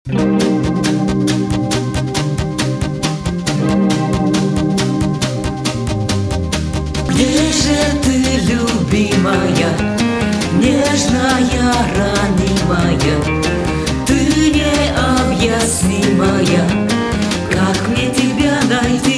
Где же ты, любимая, нежная, ранимая? Ты необъяснимая, как мне тебя найти?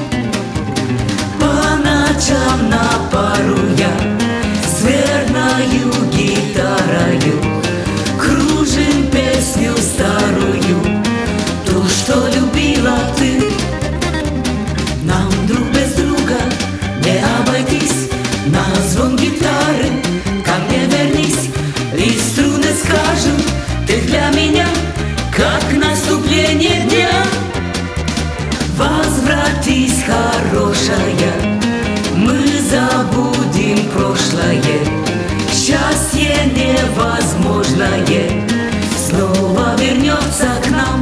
По ночам на пару я с верною гитарою кружим песню старую, то, что любила ты. Нам друг без друга не обойтись, на звон гитары ко мне вернись, и струны скажут: ты для меня как наступление дня. Возвратись, хорошая, мы забудем прошлое. Счастье невозможное снова вернется к нам.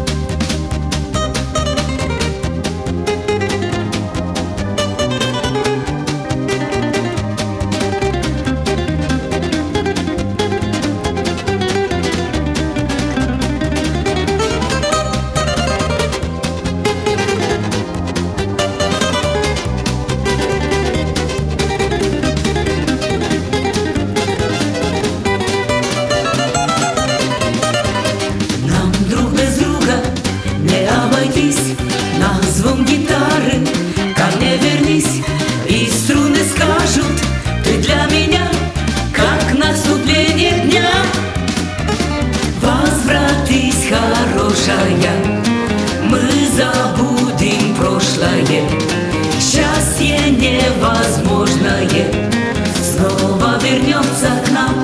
На звон гитары ко мне вернись, и струны скажут: ты для меня как наступление дня. Возвратись, хорошая, мы забудем прошлое. Счастье невозможное снова вернется к нам.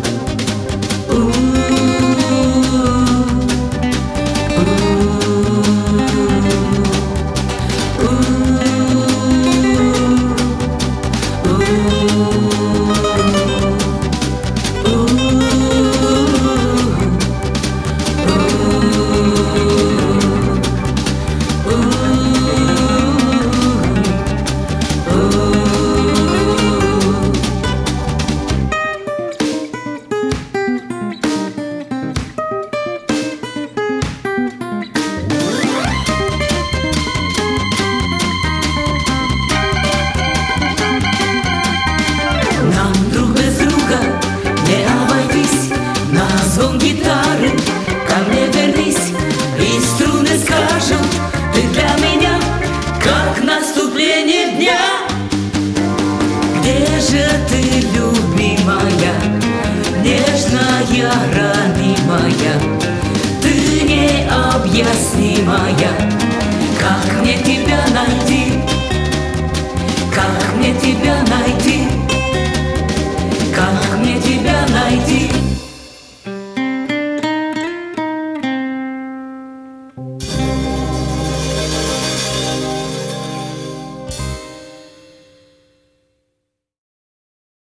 Звон гитары ко мне вернись, и струны скажут: ты для меня как наступление дня. Где же ты, любимая, нежная, ранимая? Ты необъяснимая, как мне тебя найти?